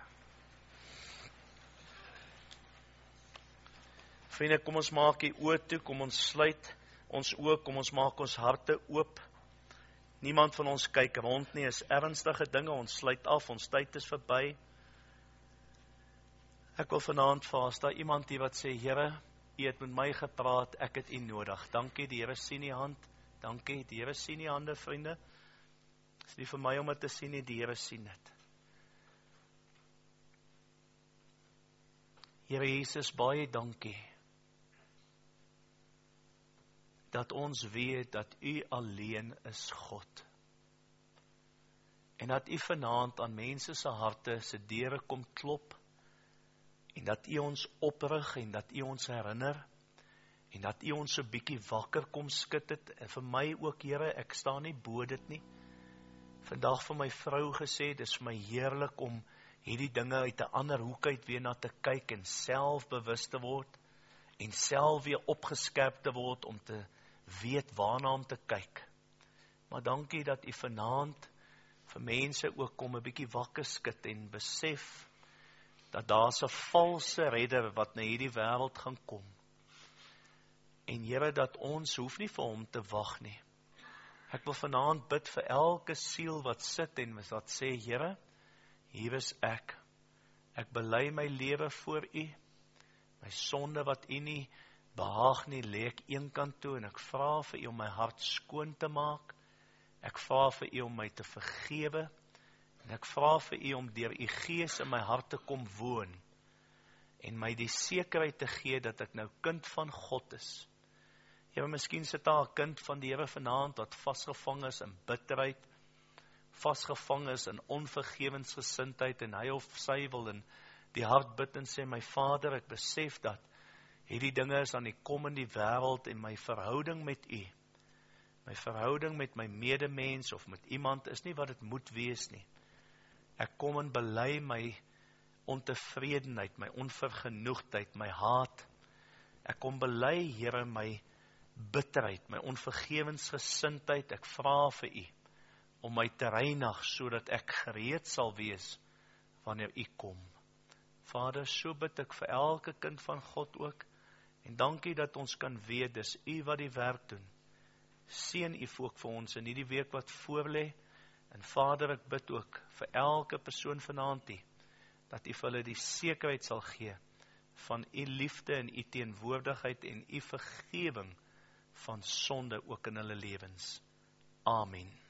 Vriende, kom ons maak die oë toe, kom ons sluit ons oë, kom ons maak ons harte oop. Niemand van ons kyk rond nie, is ernstige dinge, ons sluit af, ons tyd is verby. Ek wil vanaand vra, as daar iemand hier wat sê, Here, u het met my gepraat, ek het u nodig. Dankie, die Here sien die hand. Dankie, die Here sien die hande, vriende. Het is nie vir my om dit te sien nie, die Here sien dit. Here Jesus, baie dankie, dat ons weet, dat u alleen is God. En dat u vanaand aan mense se harte, se deure kom klop, en dat u ons oprig, en dat u ons herinner, en dat u ons 'n bietjie wakker kom skud het, en vir my ook, Here, ek staan nie bo dit nie. Vandag vir my vrou gesê, dis vir my heerlik om hierdie dinge uit 'n ander hoek uit weer na te kyk, en self bewus te word, en self weer opgeskerp te word, om te weet waarna om te kyk. Maar dankie dat u vanaand vir mense ook kom 'n bietjie wakker skud, en besef, dat daar's 'n valse redder wat na hierdie wêreld gaan kom. En Here, dat ons hoef nie vir hom te wag nie. Ek wil vanaand bid vir elke siel wat sit en wat sê, Here, hier is ek. Ek bely my lewe voor U. My sonde wat U nie behaag nie, lê ek eenkant toe en ek vra vir U om my hart skoon te maak. Ek vra vir U om my te vergewe. En ek vra vir U om deur U Gees in my hart te kom woon. En my die sekerheid te gee dat ek nou kind van God is. Here, miskien sit daar 'n kind van die Here vanaand wat vasgevang is in bitterheid, vasgevang is in onvergewensgesindheid en hy of sy wil in die hart bid en sê, my Vader, ek besef dat hierdie dinge is aan die kom in die wêreld en my verhouding met U, my verhouding met my medemens of met iemand is nie wat dit moet wees nie. Ek kom en bely my ontevredenheid, my onvergenoegdheid, my haat. Ek kom bely, Here, my bitterheid, my onvergewensgesindheid. Ek vra vir U om my te reinig sodat ek gereed sal wees wanneer U kom. Vader, so bid ek vir elke kind van God ook en dankie dat ons kan weet dis U wat die werk doen. Seën U ook vir ons in hierdie week wat voorlê. En Vader, ek bid ook vir elke persoon vanaand hier, dat U vir hulle die sekerheid sal gee van U liefde en U teenwoordigheid en U vergewing van sonde ook in hulle lewens. Amen.